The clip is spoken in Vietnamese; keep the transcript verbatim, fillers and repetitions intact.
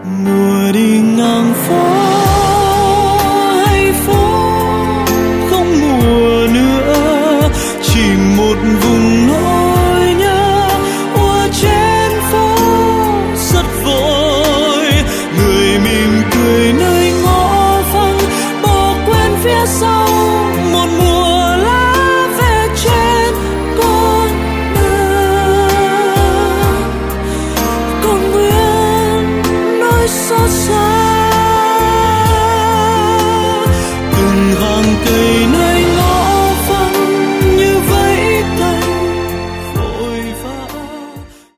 mùa đi ngang phố hay phố không mùa nữa, chỉ một vùng nỗi nhớ ùa trên phố rất vội. Người mỉm cười nơi ngõ vắng, bỏ quên phía sau một mùa lá về trên con đường. Còn nguyên nỗi xót xa, từng hàng cây nơi